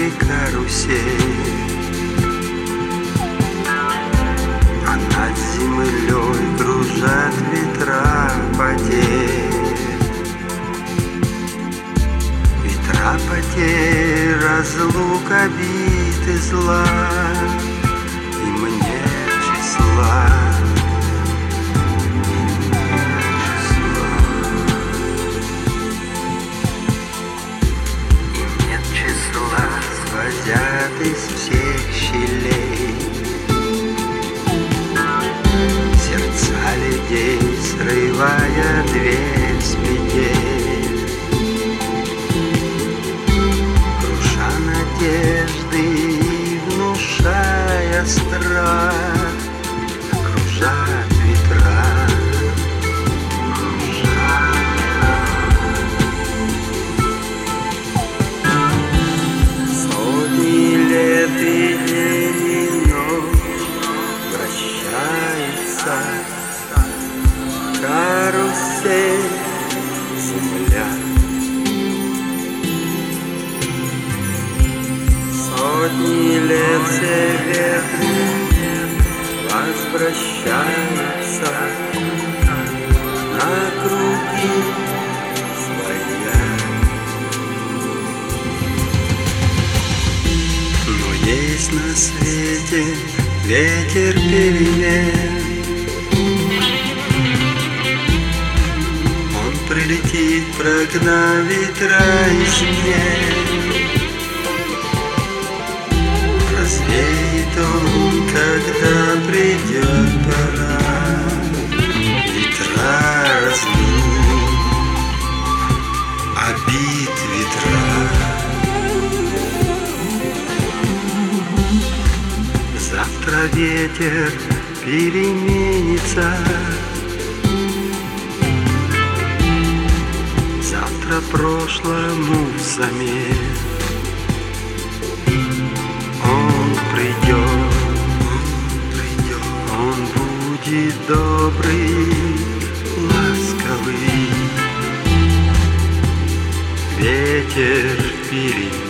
мировой карусель, а над землей кружат ветра потерь. Ветра потерь, разлук, обид и зла, и мне числа. Сквозят из всех щелей сердца людей, срывая дверь с петель, круша надежды и внушая страх, окружат ветра. Карусель, земля, сотни лет все ветры возвращаются на круги своя. Но есть на свете ветер перемен, прилетит, прогнав ветра из дней. Развеет он, когда придет пора, ветра раздует, обид ветра. Завтра ветер переменится, завтра прошлому взамен. Он придет, он будет добрый, ласковый, ветер впереди.